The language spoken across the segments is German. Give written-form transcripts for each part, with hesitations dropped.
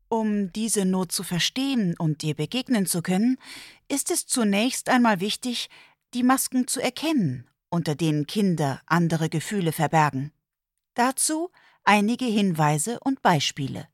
Um diese Not zu verstehen und ihr begegnen zu können, ist es zunächst einmal wichtig, die Masken zu erkennen, unter denen Kinder andere Gefühle verbergen. Dazu einige Hinweise und Beispiele.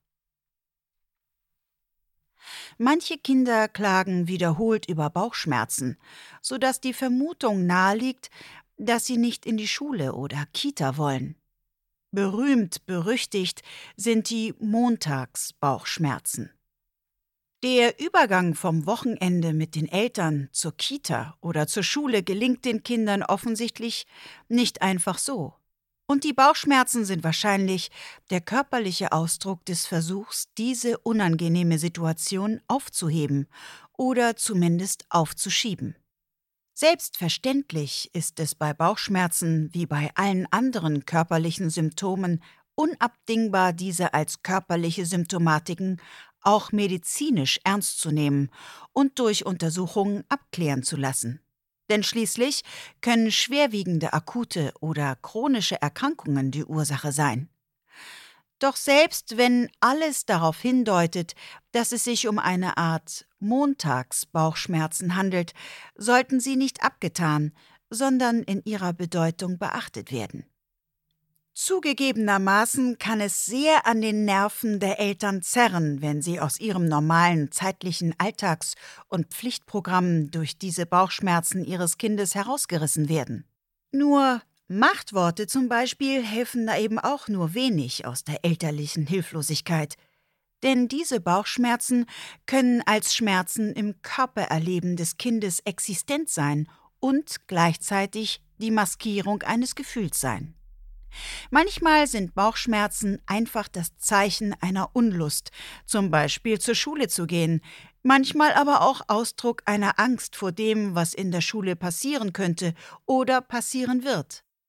Manche Kinder klagen wiederholt über Bauchschmerzen, sodass die Vermutung naheliegt, dass sie nicht in die Schule oder Kita wollen. Berühmt berüchtigt sind die Montagsbauchschmerzen. Der Übergang vom Wochenende mit den Eltern zur Kita oder zur Schule gelingt den Kindern offensichtlich nicht einfach so. Und die Bauchschmerzen sind wahrscheinlich der körperliche Ausdruck des Versuchs, diese unangenehme Situation aufzuheben oder zumindest aufzuschieben. Selbstverständlich ist es bei Bauchschmerzen wie bei allen anderen körperlichen Symptomen unabdingbar, diese als körperliche Symptomatiken auch medizinisch ernst zu nehmen und durch Untersuchungen abklären zu lassen. Denn schließlich können schwerwiegende akute oder chronische Erkrankungen die Ursache sein. Doch selbst wenn alles darauf hindeutet, dass es sich um eine Art Montagsbauchschmerzen handelt, sollten sie nicht abgetan, sondern in ihrer Bedeutung beachtet werden. Zugegebenermaßen kann es sehr an den Nerven der Eltern zerren, wenn sie aus ihrem normalen zeitlichen Alltags- und Pflichtprogramm durch diese Bauchschmerzen ihres Kindes herausgerissen werden. Nur Machtworte zum Beispiel helfen da eben auch nur wenig aus der elterlichen Hilflosigkeit. Denn diese Bauchschmerzen können als Schmerzen im Körpererleben des Kindes existent sein und gleichzeitig die Maskierung eines Gefühls sein. Manchmal sind Bauchschmerzen einfach das Zeichen einer Unlust, zum Beispiel zur Schule zu gehen, manchmal aber auch Ausdruck einer Angst vor dem, was in der Schule passieren könnte oder passieren wird.